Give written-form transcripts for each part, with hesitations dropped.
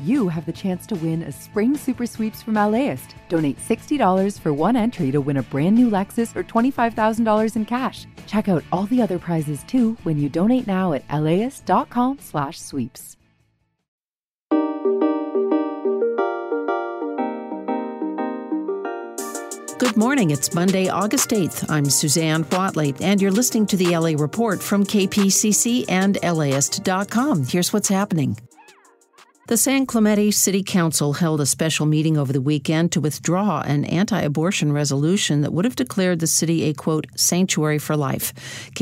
you have the chance to win a spring super sweeps from LAist. Donate $60 for one entry to win a brand new Lexus or $25,000 in cash. Check out all the other prizes too when you donate now at laist.com/sweeps. Good morning. It's Monday, August 8th. I'm Suzanne Watley, and you're listening to the LA Report from KPCC and LAist.com. Here's what's happening. The San Clemente City Council held a special meeting over the weekend to withdraw an anti-abortion resolution that would have declared the city a, quote, sanctuary for life.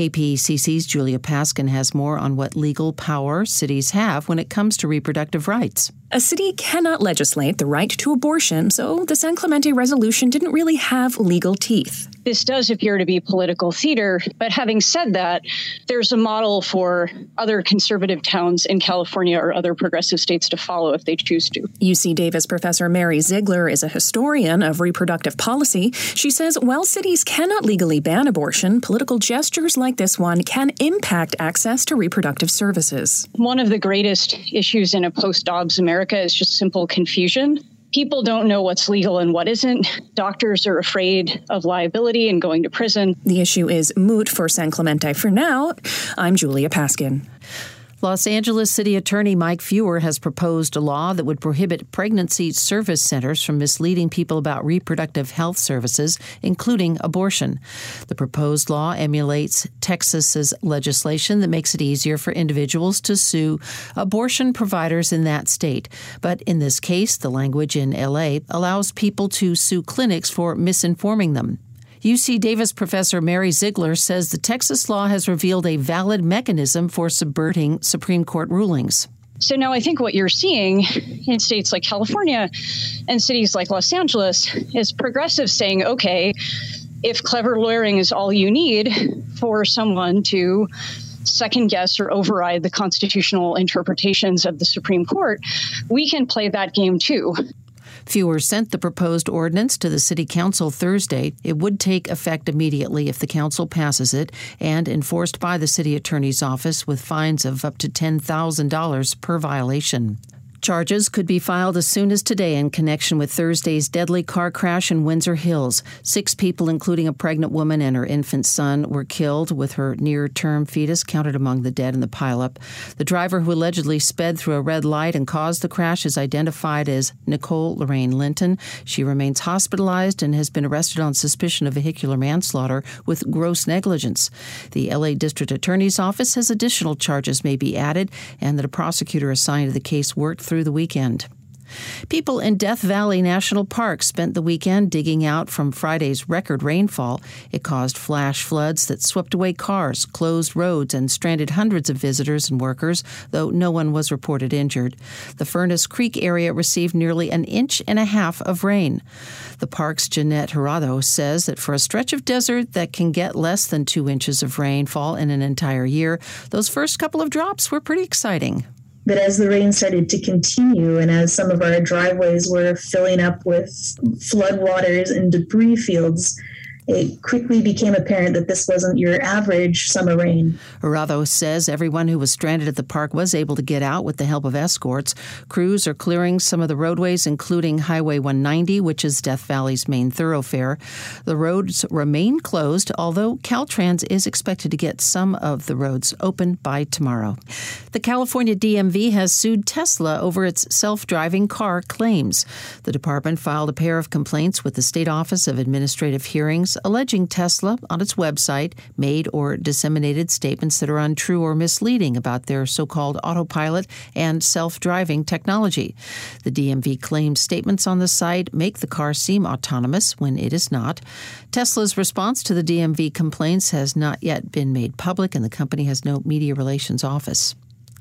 KPCC's Julia Paskin has more on what legal power cities have when it comes to reproductive rights. A city cannot legislate the right to abortion, so the San Clemente resolution didn't really have legal teeth. This does appear to be political theater, but having said that, there's a model for other conservative towns in California or other progressive states to follow if they choose to. UC Davis professor Mary Ziegler is a historian of reproductive policy. She says while cities cannot legally ban abortion, political gestures like this one can impact access to reproductive services. One of the greatest issues in a post-Dobbs America is just simple confusion. People don't know what's legal and what isn't. Doctors are afraid of liability and going to prison. The issue is moot for San Clemente for now. I'm Julia Paskin. Los Angeles City Attorney Mike Feuer has proposed a law that would prohibit pregnancy service centers from misleading people about reproductive health services, including abortion. The proposed law emulates Texas's legislation that makes it easier for individuals to sue abortion providers in that state. But in this case, the language in L.A. allows people to sue clinics for misinforming them. UC Davis professor Mary Ziegler says the Texas law has revealed a valid mechanism for subverting Supreme Court rulings. So now I think what you're seeing in states like California and cities like Los Angeles is progressives saying, okay, if clever lawyering is all you need for someone to second guess or override the constitutional interpretations of the Supreme Court, we can play that game too. Feuer sent the proposed ordinance to the City Council Thursday. It would take effect immediately if the council passes it and enforced by the city attorney's office with fines of up to $10,000 per violation. Charges could be filed as soon as today in connection with Thursday's deadly car crash in Windsor Hills. 6 people, including a pregnant woman and her infant son, were killed, with her near-term fetus counted among the dead in the pileup. The driver who allegedly sped through a red light and caused the crash is identified as Nicole Lorraine Linton. She remains hospitalized and has been arrested on suspicion of vehicular manslaughter with gross negligence. The L.A. District Attorney's Office says additional charges may be added and that a prosecutor assigned to the case worked through the weekend. People in Death Valley National Park spent the weekend digging out from Friday's record rainfall. It caused flash floods that swept away cars, closed roads, and stranded hundreds of visitors and workers, though no one was reported injured. The Furnace Creek area received nearly 1.5 inches of rain. The park's Jeanette Hirado says that for a stretch of desert that can get less than 2 inches of rainfall in an entire year, those first couple of drops were pretty exciting. But as the rain started to continue and as some of our driveways were filling up with floodwaters and debris fields, it quickly became apparent that this wasn't your average summer rain. Hirado says everyone who was stranded at the park was able to get out with the help of escorts. Crews are clearing some of the roadways, including Highway 190, which is Death Valley's main thoroughfare. The roads remain closed, although Caltrans is expected to get some of the roads open by tomorrow. The California DMV has sued Tesla over its self-driving car claims. The department filed a pair of complaints with the State Office of Administrative Hearings, alleging Tesla on its website made or disseminated statements that are untrue or misleading about their so-called autopilot and self-driving technology. The DMV claims statements on the site make the car seem autonomous when it is not. Tesla's response to the DMV complaints has not yet been made public, and the company has no media relations office.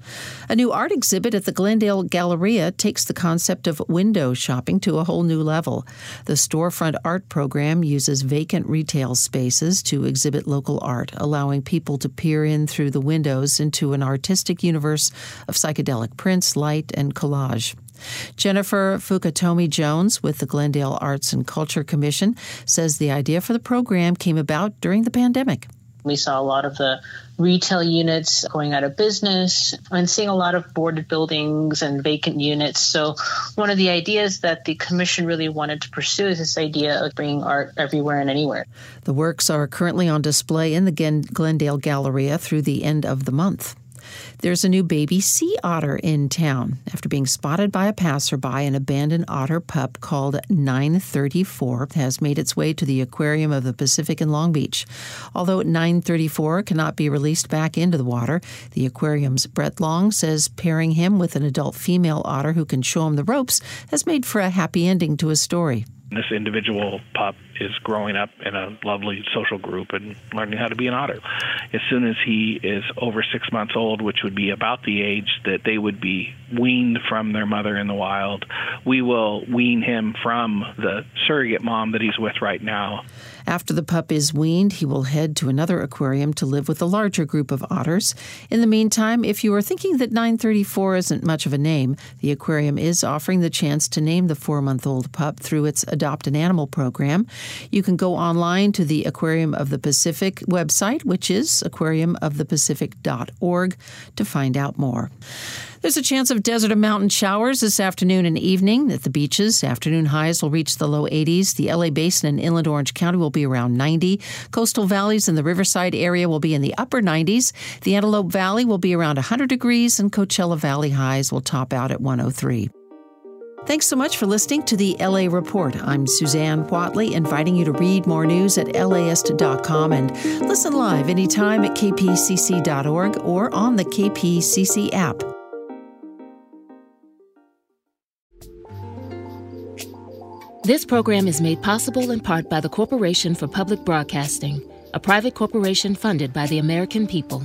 A new art exhibit at the Glendale Galleria takes the concept of window shopping to a whole new level. The storefront art program uses vacant retail spaces to exhibit local art, allowing people to peer in through the windows into an artistic universe of psychedelic prints, light, and collage. Jennifer Fukatomi-Jones with the Glendale Arts and Culture Commission says the idea for the program came about during the pandemic. We saw a lot of the retail units going out of business and seeing a lot of boarded buildings and vacant units. So one of the ideas that the commission really wanted to pursue is this idea of bringing art everywhere and anywhere. The works are currently on display in the Glendale Galleria through the end of the month. There's a new baby sea otter in town. After being spotted by a passerby, an abandoned otter pup called 934 has made its way to the Aquarium of the Pacific in Long Beach. Although 934 cannot be released back into the water, the aquarium's Brett Long says pairing him with an adult female otter who can show him the ropes has made for a happy ending to his story. This individual pup is growing up in a lovely social group and learning how to be an otter. As soon as he is over 6 months old, which would be about the age that they would be weaned from their mother in the wild, we will wean him from the surrogate mom that he's with right now. After the pup is weaned, he will head to another aquarium to live with a larger group of otters. In the meantime, if you are thinking that 934 isn't much of a name, the aquarium is offering the chance to name the 4-month-old pup through its Adopt an Animal program. You can go online to the Aquarium of the Pacific website, which is aquariumofthepacific.org, to find out more. There's a chance of desert and mountain showers this afternoon and evening at the beaches. Afternoon highs will reach the low 80s. The LA Basin and Inland Orange County will be around 90. Coastal valleys and the Riverside area will be in the upper 90s. The Antelope Valley will be around 100 degrees, and Coachella Valley highs will top out at 103. Thanks so much for listening to the LA Report. I'm Suzanne Whatley, inviting you to read more news at LAist.com and listen live anytime at kpcc.org or on the KPCC app. This program is made possible in part by the Corporation for Public Broadcasting, a private corporation funded by the American people.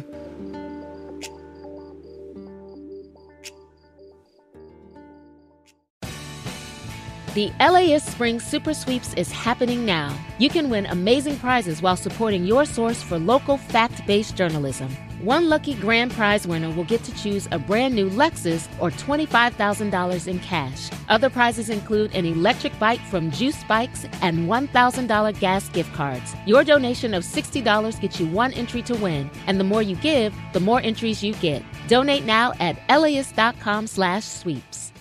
The LAist Spring Super Sweeps is happening now. You can win amazing prizes while supporting your source for local fact-based journalism. One lucky grand prize winner will get to choose a brand new Lexus or $25,000 in cash. Other prizes include an electric bike from Juice Bikes and $1,000 gas gift cards. Your donation of $60 gets you one entry to win, and the more you give, the more entries you get. Donate now at LAist.com/sweeps.